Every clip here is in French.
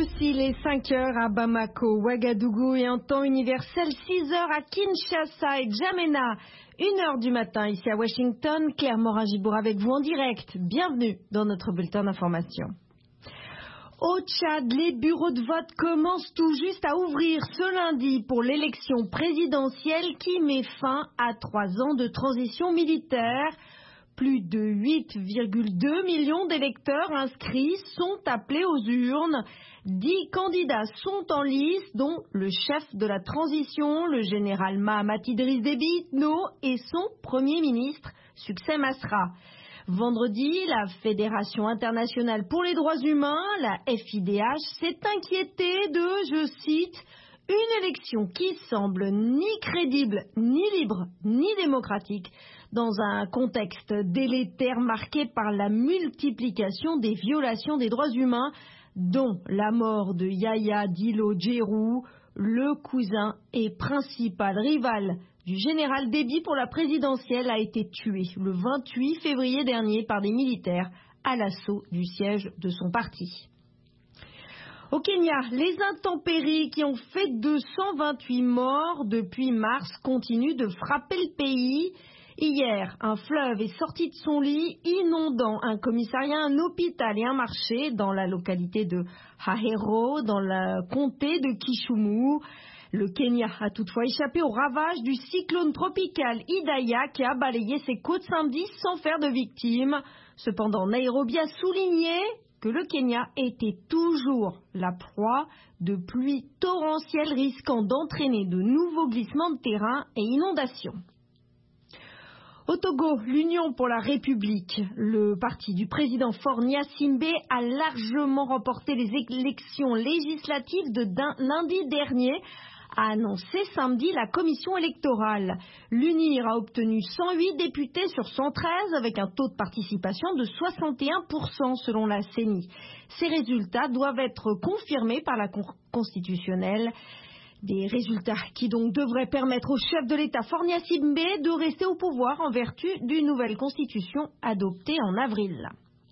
Russie, les 5 heures à Bamako, Ouagadougou et en temps universel 6 heures à Kinshasa et N'Djamena. 1 heure du matin ici à Washington, Claire Morin-Gibour avec vous en direct. Bienvenue dans notre bulletin d'information. Au Tchad, les bureaux de vote commencent tout juste à ouvrir ce lundi pour l'élection présidentielle qui met fin à 3 ans de transition militaire. Plus de 8,2 millions d'électeurs inscrits sont appelés aux urnes. 10 candidats sont en lice, dont le chef de la transition, le général Mahamat Idriss Déby Itno, et son premier ministre, Succès Masra. Vendredi, la Fédération internationale pour les droits humains, la FIDH, s'est inquiétée de, je cite, une élection qui semble ni crédible, ni libre, ni démocratique, dans un contexte délétère marqué par la multiplication des violations des droits humains, dont la mort de Yahya Dillo Djerou, le cousin et principal rival du général Déby pour la présidentielle, a été tué le 28 février dernier par des militaires à l'assaut du siège de son parti. Au Kenya, les intempéries qui ont fait 228 morts depuis mars continuent de frapper le pays. Hier, un fleuve est sorti de son lit, inondant un commissariat, un hôpital et un marché dans la localité de Ahero, dans le comté de Kisumu. Le Kenya a toutefois échappé aux ravages du cyclone tropical Idaya qui a balayé ses côtes samedi sans faire de victimes. Cependant, Nairobi a souligné que le Kenya était toujours la proie de pluies torrentielles risquant d'entraîner de nouveaux glissements de terrain et inondations. Au Togo, l'Union pour la République, le parti du président Faure Gnassingbé, a largement remporté les élections législatives de lundi dernier, a annoncé samedi la commission électorale. L'UNIR a obtenu 108 députés sur 113 avec un taux de participation de 61% selon la CENI. Ces résultats doivent être confirmés par la Cour constitutionnelle. Des résultats qui donc devraient permettre au chef de l'État Faure Gnassingbé de rester au pouvoir en vertu d'une nouvelle constitution adoptée en avril.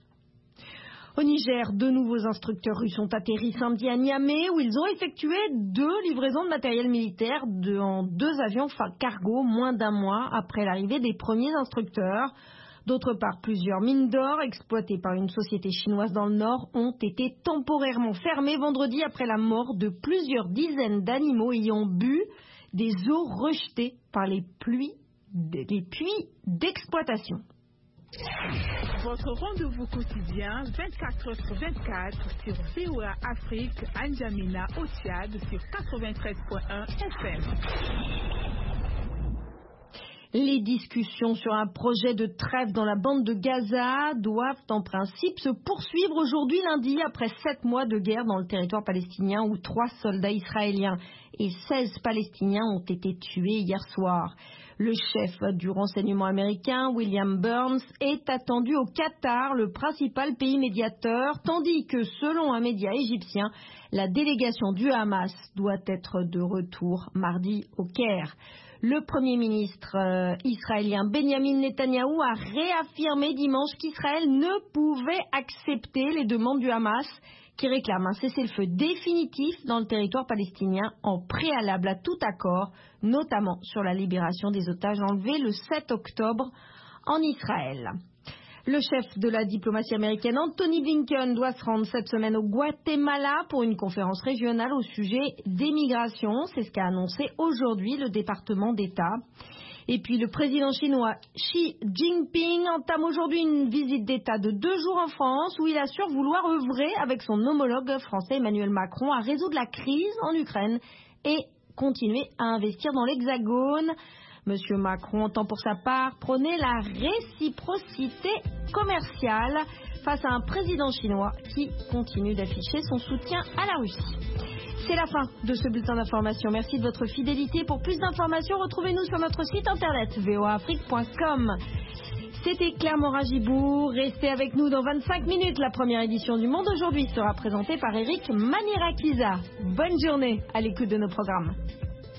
Au Niger, 2 nouveaux instructeurs russes ont atterri samedi à Niamey où ils ont effectué 2 livraisons de matériel militaire en 2 avions cargo moins d'1 mois après l'arrivée des premiers instructeurs. D'autre part, plusieurs mines d'or exploitées par une société chinoise dans le nord ont été temporairement fermées vendredi après la mort de plusieurs dizaines d'animaux ayant bu des eaux rejetées par les puits d'exploitation. Votre rendez-vous quotidien 24h/24 sur VOA Afrique, N'Djamena au Tchad sur 93.1 FM. Les discussions sur un projet de trêve dans la bande de Gaza doivent en principe se poursuivre aujourd'hui lundi après 7 mois de guerre dans le territoire palestinien où 3 soldats israéliens et 16 Palestiniens ont été tués hier soir. Le chef du renseignement américain, William Burns, est attendu au Qatar, le principal pays médiateur, tandis que, selon un média égyptien, la délégation du Hamas doit être de retour mardi au Caire. Le Premier ministre israélien Benjamin Netanyahou a réaffirmé dimanche qu'Israël ne pouvait accepter les demandes du Hamas qui réclame un cessez-le-feu définitif dans le territoire palestinien en préalable à tout accord, notamment sur la libération des otages enlevés le 7 octobre en Israël. Le chef de la diplomatie américaine, Anthony Blinken, doit se rendre cette semaine au Guatemala pour une conférence régionale au sujet des migrations. C'est ce qu'a annoncé aujourd'hui le département d'État. Et puis le président chinois Xi Jinping entame aujourd'hui une visite d'État de 2 jours en France où il assure vouloir œuvrer avec son homologue français Emmanuel Macron à résoudre la crise en Ukraine et continuer à investir dans l'Hexagone. Monsieur Macron entend pour sa part prôner la réciprocité commerciale face à un président chinois qui continue d'afficher son soutien à la Russie. C'est la fin de ce bulletin d'information. Merci de votre fidélité. Pour plus d'informations, retrouvez-nous sur notre site internet voaafrique.com. C'était Claire Morin-Gibour. Restez avec nous dans 25 minutes. La première édition du Monde aujourd'hui sera présentée par Eric Manirakiza. Bonne journée à l'écoute de nos programmes.